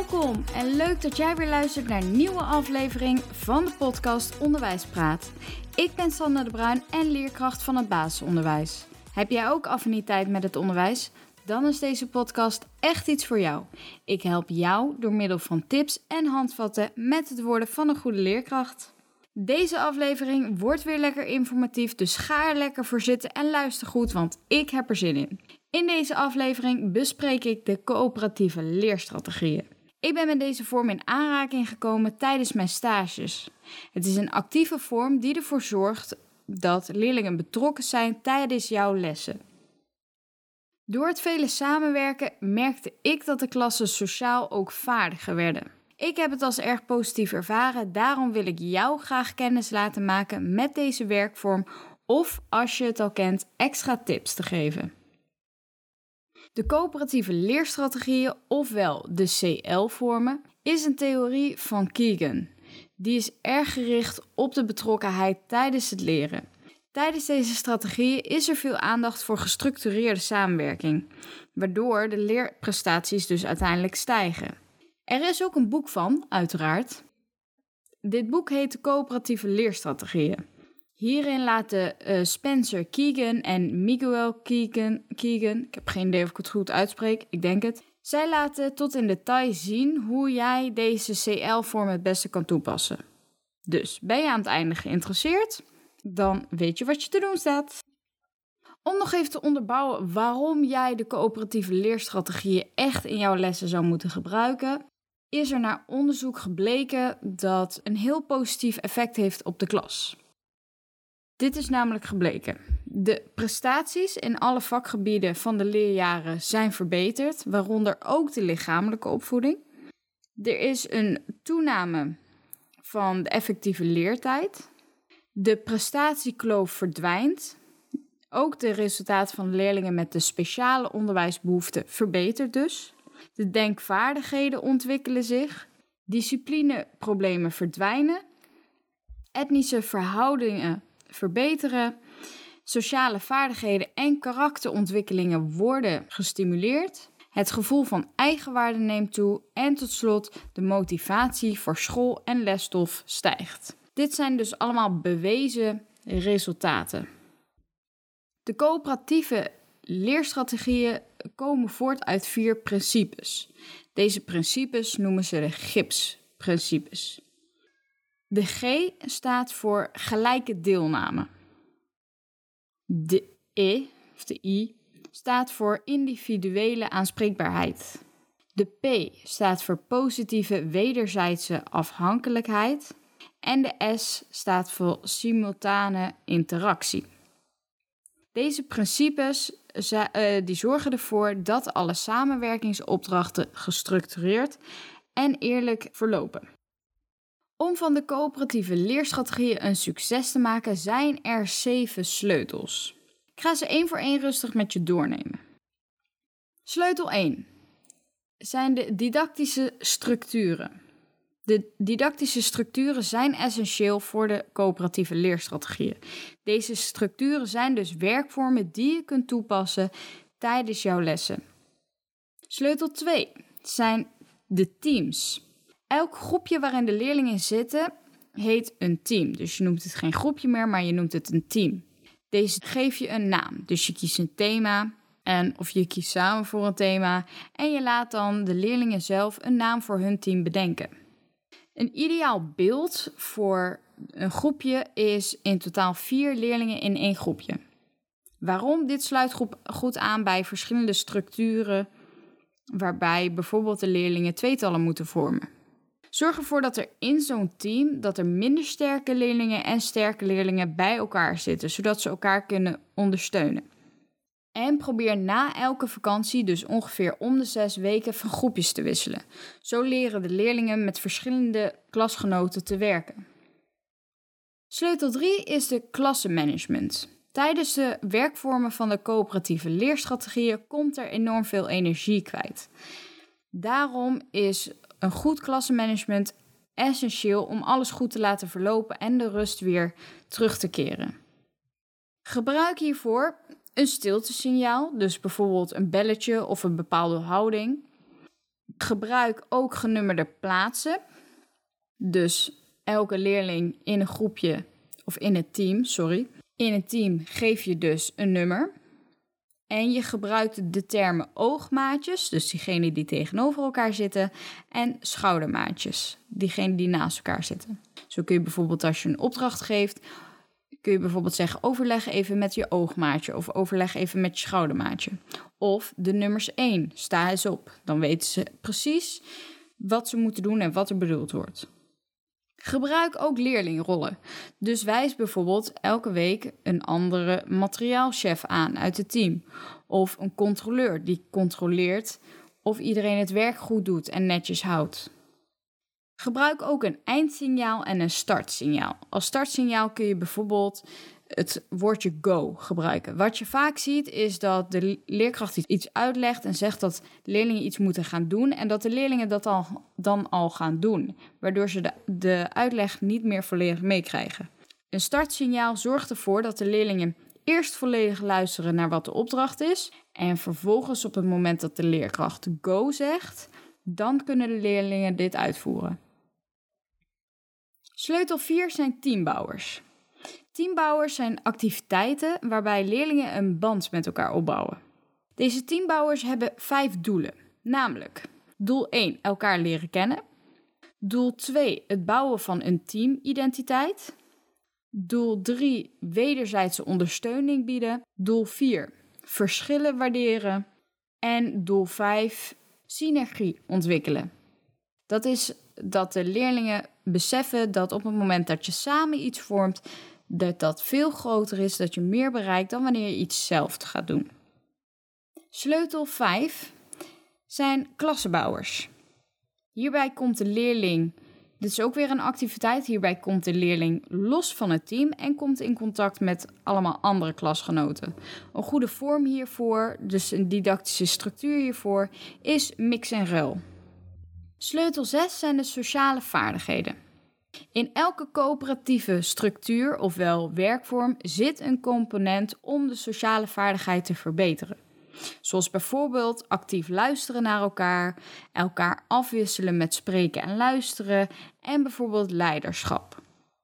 Welkom en leuk dat jij weer luistert naar een nieuwe aflevering van de podcast Onderwijspraat. Ik ben Sanne de Bruin en leerkracht van het basisonderwijs. Heb jij ook affiniteit met het onderwijs? Dan is deze podcast echt iets voor jou. Ik help jou door middel van tips en handvatten met het worden van een goede leerkracht. Deze aflevering wordt weer lekker informatief, dus ga er lekker voor zitten en luister goed, want ik heb er zin in. In deze aflevering bespreek ik de coöperatieve leerstrategieën. Ik ben met deze vorm in aanraking gekomen tijdens mijn stages. Het is een actieve vorm die ervoor zorgt dat leerlingen betrokken zijn tijdens jouw lessen. Door het vele samenwerken merkte ik dat de klassen sociaal ook vaardiger werden. Ik heb het als erg positief ervaren, daarom wil ik jou graag kennis laten maken met deze werkvorm of, als je het al kent, extra tips te geven. De coöperatieve leerstrategieën, ofwel de CL-vormen, is een theorie van Keegan. Die is erg gericht op de betrokkenheid tijdens het leren. Tijdens deze strategieën is er veel aandacht voor gestructureerde samenwerking, waardoor de leerprestaties dus uiteindelijk stijgen. Er is ook een boek van, uiteraard. Dit boek heet de coöperatieve leerstrategieën. Hierin laten Spencer Keegan en Miguel Keegan, ik heb geen idee of ik het goed uitspreek, ik denk het. Zij laten tot in detail zien hoe jij deze CL-vorm het beste kan toepassen. Dus ben je aan het einde geïnteresseerd? Dan weet je wat je te doen staat. Om nog even te onderbouwen waarom jij de coöperatieve leerstrategieën echt in jouw lessen zou moeten gebruiken, is er naar onderzoek gebleken dat een heel positief effect heeft op de klas. Dit is namelijk gebleken. De prestaties in alle vakgebieden van de leerjaren zijn verbeterd, waaronder ook de lichamelijke opvoeding. Er is een toename van de effectieve leertijd. De prestatiekloof verdwijnt. Ook de resultaten van leerlingen met de speciale onderwijsbehoeften verbetert dus. De denkvaardigheden ontwikkelen zich. Disciplineproblemen verdwijnen. Etnische verhoudingen verbeteren. Sociale vaardigheden en karakterontwikkelingen worden gestimuleerd. Het gevoel van eigenwaarde neemt toe. En tot slot de motivatie voor school en lesstof stijgt. Dit zijn dus allemaal bewezen resultaten. De coöperatieve leerstrategieën komen voort uit 4 principes. Deze principes noemen ze de GIPS-principes. De G staat voor gelijke deelname. De I staat voor individuele aanspreekbaarheid. De P staat voor positieve wederzijdse afhankelijkheid. En de S staat voor simultane interactie. Deze principes die zorgen ervoor dat alle samenwerkingsopdrachten gestructureerd en eerlijk verlopen. Om van de coöperatieve leerstrategieën een succes te maken zijn er 7 sleutels. Ik ga ze 1 voor 1 rustig met je doornemen. Sleutel 1 zijn de didactische structuren. De didactische structuren zijn essentieel voor de coöperatieve leerstrategieën. Deze structuren zijn dus werkvormen die je kunt toepassen tijdens jouw lessen. Sleutel 2 zijn de teams. Elk groepje waarin de leerlingen zitten heet een team. Dus je noemt het geen groepje meer, maar je noemt het een team. Deze geef je een naam. Dus je kiest een thema of je kiest samen voor een thema. En je laat dan de leerlingen zelf een naam voor hun team bedenken. Een ideaal beeld voor een groepje is in totaal 4 leerlingen in 1 groepje. Waarom? Dit sluit goed aan bij verschillende structuren, waarbij bijvoorbeeld de leerlingen tweetallen moeten vormen. Zorg ervoor dat er in zo'n team dat er minder sterke leerlingen en sterke leerlingen bij elkaar zitten, zodat ze elkaar kunnen ondersteunen. En probeer na elke vakantie, dus ongeveer om de 6 weken, van groepjes te wisselen. Zo leren de leerlingen met verschillende klasgenoten te werken. Sleutel 3 is de klassenmanagement. Tijdens de werkvormen van de coöperatieve leerstrategieën komt er enorm veel energie kwijt. Daarom is een goed klassenmanagement essentieel om alles goed te laten verlopen en de rust weer terug te keren. Gebruik hiervoor een stiltesignaal, dus bijvoorbeeld een belletje of een bepaalde houding. Gebruik ook genummerde plaatsen. Dus elke leerling in een groepje, of in het team, In het team geef je dus een nummer. En je gebruikt de termen oogmaatjes, dus diegene die tegenover elkaar zitten, en schoudermaatjes, diegene die naast elkaar zitten. Zo kun je bijvoorbeeld als je een opdracht geeft, kun je bijvoorbeeld zeggen overleg even met je oogmaatje of overleg even met je schoudermaatje. Of de nummers 1, sta eens op. Dan weten ze precies wat ze moeten doen en wat er bedoeld wordt. Gebruik ook leerlingrollen. Dus wijs bijvoorbeeld elke week een andere materiaalchef aan uit het team. Of een controleur die controleert of iedereen het werk goed doet en netjes houdt. Gebruik ook een eindsignaal en een startsignaal. Als startsignaal kun je bijvoorbeeld het woordje go gebruiken. Wat je vaak ziet is dat de leerkracht iets uitlegt en zegt dat leerlingen iets moeten gaan doen en dat de leerlingen dat dan al gaan doen, waardoor ze de uitleg niet meer volledig meekrijgen. Een startsignaal zorgt ervoor dat de leerlingen eerst volledig luisteren naar wat de opdracht is en vervolgens op het moment dat de leerkracht go zegt, dan kunnen de leerlingen dit uitvoeren. Sleutel 4 zijn teambouwers. Teambouwers zijn activiteiten waarbij leerlingen een band met elkaar opbouwen. Deze teambouwers hebben 5 doelen, namelijk doel 1, elkaar leren kennen. Doel 2, het bouwen van een teamidentiteit. Doel 3, wederzijdse ondersteuning bieden. Doel 4, verschillen waarderen. En doel 5, synergie ontwikkelen. Dat is dat de leerlingen beseffen dat op het moment dat je samen iets vormt, dat veel groter is, dat je meer bereikt dan wanneer je iets zelf gaat doen. Sleutel 5 zijn klassenbouwers. Hierbij komt de leerling, dit is ook weer een activiteit, hierbij komt de leerling los van het team en komt in contact met allemaal andere klasgenoten. Een goede vorm hiervoor, dus een didactische structuur hiervoor, is mix en ruil. Sleutel 6 zijn de sociale vaardigheden. In elke coöperatieve structuur, ofwel werkvorm, zit een component om de sociale vaardigheid te verbeteren. Zoals bijvoorbeeld actief luisteren naar elkaar afwisselen met spreken en luisteren en bijvoorbeeld leiderschap.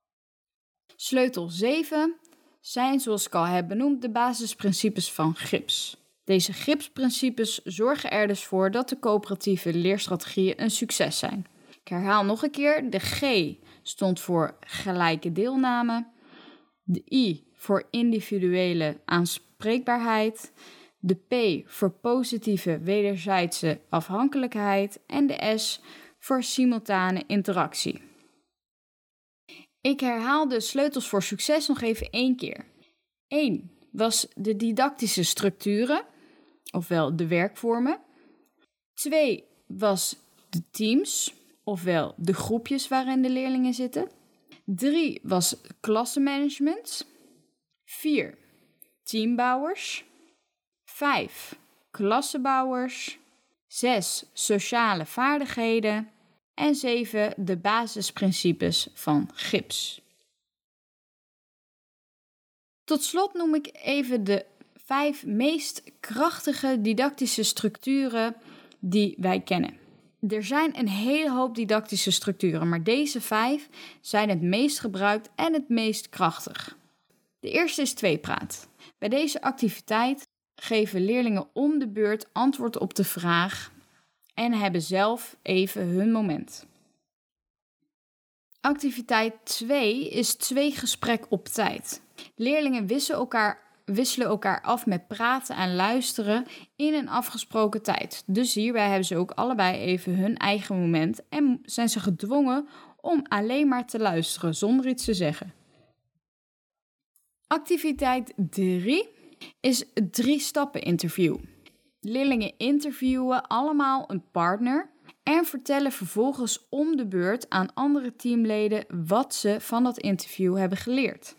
Sleutel 7 zijn, zoals ik al heb benoemd, de basisprincipes van GIPS. Deze GIPS-principes zorgen er dus voor dat de coöperatieve leerstrategieën een succes zijn. Ik herhaal nog een keer, de G stond voor gelijke deelname, de I voor individuele aanspreekbaarheid, de P voor positieve wederzijdse afhankelijkheid en de S voor simultane interactie. Ik herhaal de sleutels voor succes nog even 1 keer. 1 was de didactische structuren, ofwel de werkvormen. 2 was de teams, ofwel de groepjes waarin de leerlingen zitten. 3 was klassenmanagement. 4 teambouwers. 5 klassenbouwers. 6 sociale vaardigheden. En 7 de basisprincipes van GIPS. Tot slot noem ik even de 5 meest krachtige didactische structuren die wij kennen. Er zijn een hele hoop didactische structuren, maar deze 5 zijn het meest gebruikt en het meest krachtig. De eerste is tweepraat. Bij deze activiteit geven leerlingen om de beurt antwoord op de vraag en hebben zelf even hun moment. Activiteit 2 is 2 gesprek op tijd. Leerlingen wisselen elkaar af met praten en luisteren in een afgesproken tijd. Dus hierbij hebben ze ook allebei even hun eigen moment en zijn ze gedwongen om alleen maar te luisteren zonder iets te zeggen. Activiteit 3 is het 3-stappen interview. Leerlingen interviewen allemaal een partner en vertellen vervolgens om de beurt aan andere teamleden wat ze van dat interview hebben geleerd.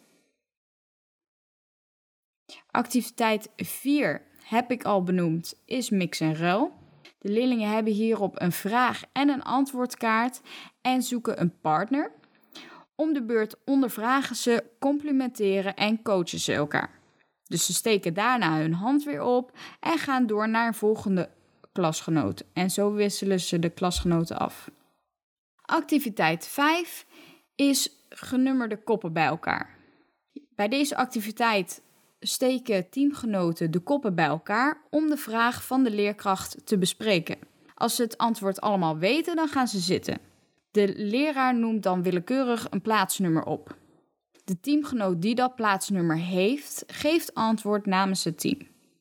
Activiteit 4, heb ik al benoemd, is mix en ruil. De leerlingen hebben hierop een vraag en een antwoordkaart en zoeken een partner. Om de beurt ondervragen ze, complimenteren en coachen ze elkaar. Dus ze steken daarna hun hand weer op en gaan door naar een volgende klasgenoot. En zo wisselen ze de klasgenoten af. Activiteit 5 is genummerde koppen bij elkaar. Bij deze activiteit steken teamgenoten de koppen bij elkaar om de vraag van de leerkracht te bespreken. Als ze het antwoord allemaal weten, dan gaan ze zitten. De leraar noemt dan willekeurig een plaatsnummer op. De teamgenoot die dat plaatsnummer heeft, geeft antwoord namens het team.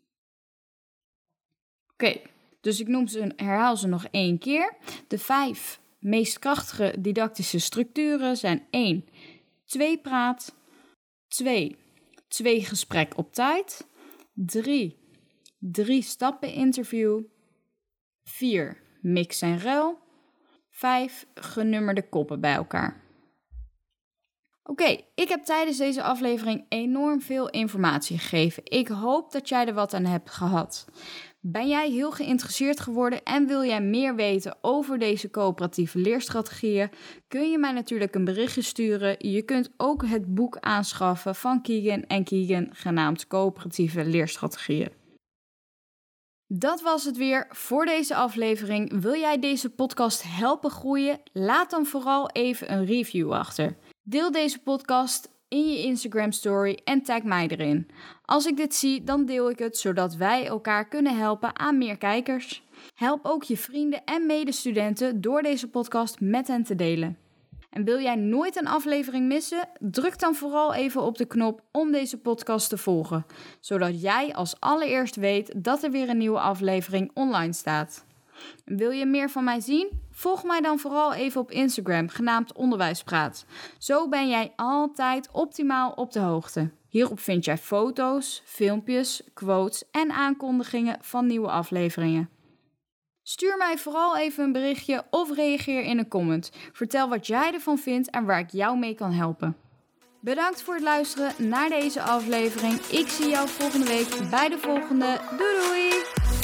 Oké, dus ik herhaal ze nog 1 keer. De 5 meest krachtige didactische structuren zijn 1. 2 praat. 2 gesprek op tijd. 3 stappen interview. 4 mix en ruil. 5 genummerde koppen bij elkaar. Oké, ik heb tijdens deze aflevering enorm veel informatie gegeven. Ik hoop dat jij er wat aan hebt gehad. Ben jij heel geïnteresseerd geworden en wil jij meer weten over deze coöperatieve leerstrategieën? Kun je mij natuurlijk een berichtje sturen. Je kunt ook het boek aanschaffen van Keegan en Keegan, genaamd Coöperatieve Leerstrategieën. Dat was het weer voor deze aflevering. Wil jij deze podcast helpen groeien? Laat dan vooral even een review achter. Deel deze podcast in je Instagram story en tag mij erin. Als ik dit zie, dan deel ik het, zodat wij elkaar kunnen helpen aan meer kijkers. Help ook je vrienden en medestudenten door deze podcast met hen te delen. En wil jij nooit een aflevering missen? Druk dan vooral even op de knop om deze podcast te volgen, zodat jij als allereerst weet dat er weer een nieuwe aflevering online staat. En wil je meer van mij zien? Volg mij dan vooral even op Instagram, genaamd Onderwijspraat. Zo ben jij altijd optimaal op de hoogte. Hierop vind jij foto's, filmpjes, quotes en aankondigingen van nieuwe afleveringen. Stuur mij vooral even een berichtje of reageer in een comment. Vertel wat jij ervan vindt en waar ik jou mee kan helpen. Bedankt voor het luisteren naar deze aflevering. Ik zie jou volgende week bij de volgende. Doei doei!